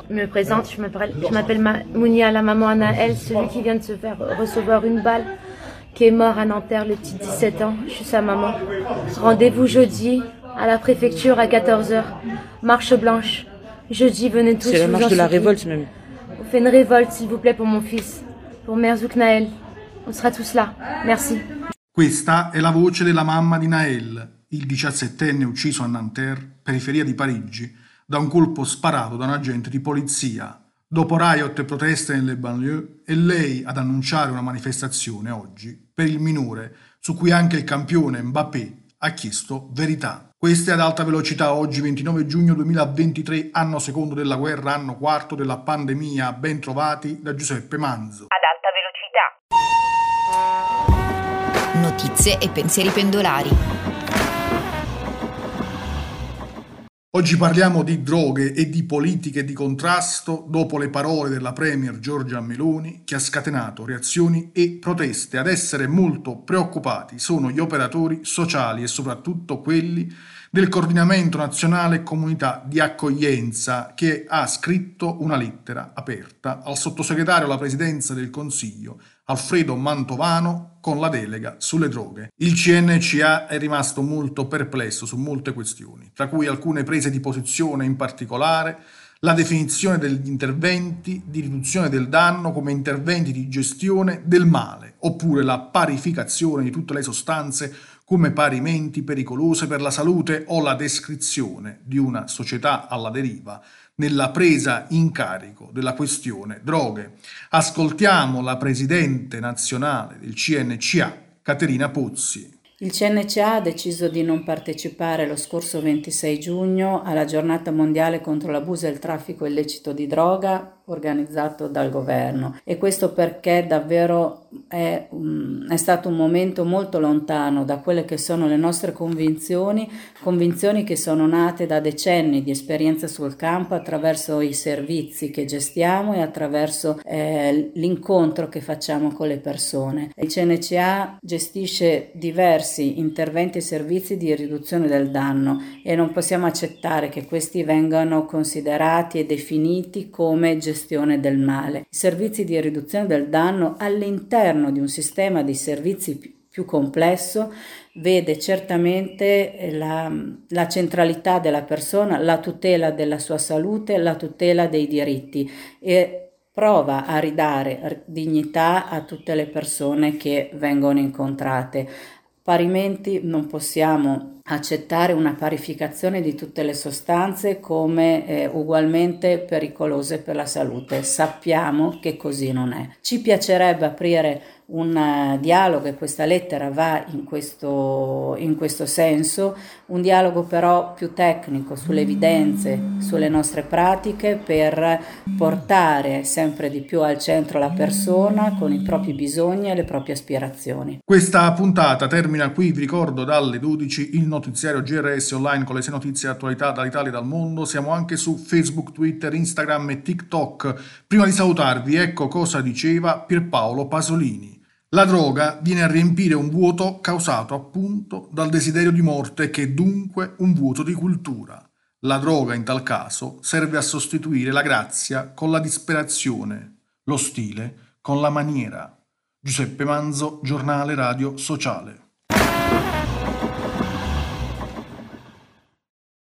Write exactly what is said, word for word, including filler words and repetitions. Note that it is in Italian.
Je me présente, je m'appelle, je m'appelle Ma- Mounia, la maman Anaël, celui qui vient de se faire recevoir une balle, qui est mort à Nanterre, le petit dix-sept ans. Je suis sa maman. Rendez-vous jeudi à la préfecture à quatorze heures. Marche blanche. Jeudi, venez tous. C'est la marche de la révolte même. On fait une révolte, s'il vous plaît, pour mon fils, pour Merzouk Naël. On sera tous là. Merci. Questa è la voce della mamma di Naël, il diciassettenne ucciso a Nanterre, periferia di Parigi, da un colpo sparato da un agente di polizia. Dopo riot e proteste nelle banlieue, è lei ad annunciare una manifestazione oggi per il minore, su cui anche il campione Mbappé ha chiesto verità. Queste ad alta velocità oggi ventinove giugno duemilaventitré, anno secondo della guerra, anno quarto della pandemia, ben trovati da Giuseppe Manzo. Ad alta velocità. Notizie e pensieri pendolari. Oggi parliamo di droghe e di politiche di contrasto dopo le parole della premier Giorgia Meloni, che ha scatenato reazioni e proteste. Ad essere molto preoccupati sono gli operatori sociali e soprattutto quelli del Coordinamento Nazionale Comunità di Accoglienza, che ha scritto una lettera aperta al sottosegretario alla Presidenza del Consiglio Alfredo Mantovano con la delega sulle droghe. Il C N C A è rimasto molto perplesso su molte questioni, tra cui alcune prese di posizione, in particolare la definizione degli interventi di riduzione del danno come interventi di gestione del male, oppure la parificazione di tutte le sostanze come parimenti pericolose per la salute o la descrizione di una società alla deriva nella presa in carico della questione droghe. Ascoltiamo la presidente nazionale del C N C A, Caterina Pozzi. Il C N C A ha deciso di non partecipare lo scorso ventisei giugno alla giornata mondiale contro l'abuso e il traffico illecito di droga organizzato dal governo, e questo perché davvero è, um, è stato un momento molto lontano da quelle che sono le nostre convinzioni, convinzioni che sono nate da decenni di esperienza sul campo attraverso i servizi che gestiamo e attraverso eh, l'incontro che facciamo con le persone. Il C N C A gestisce diversi interventi e servizi di riduzione del danno e non possiamo accettare che questi vengano considerati e definiti come gestione del male. I servizi di riduzione del danno all'interno di un sistema di servizi più complesso vede certamente la, la centralità della persona, la tutela della sua salute, la tutela dei diritti, e prova a ridare dignità a tutte le persone che vengono incontrate. Parimenti non possiamo accettare una parificazione di tutte le sostanze come eh, ugualmente pericolose per la salute. Sappiamo che così non è. Ci piacerebbe aprire un uh, dialogo, e questa lettera va in questo, in questo senso, un dialogo però più tecnico sulle evidenze, sulle nostre pratiche, per portare sempre di più al centro la persona con i propri bisogni e le proprie aspirazioni. Questa puntata termina qui, vi ricordo dalle dodici il notiziario G R S online con le sei notizie e attualità dall'Italia e dal mondo. Siamo anche su Facebook, Twitter, Instagram e TikTok. Prima di salutarvi, ecco cosa diceva Pierpaolo Pasolini. La droga viene a riempire un vuoto causato appunto dal desiderio di morte, che è dunque un vuoto di cultura. La droga in tal caso serve a sostituire la grazia con la disperazione, lo stile con la maniera. Giuseppe Manzo, Giornale Radio Sociale.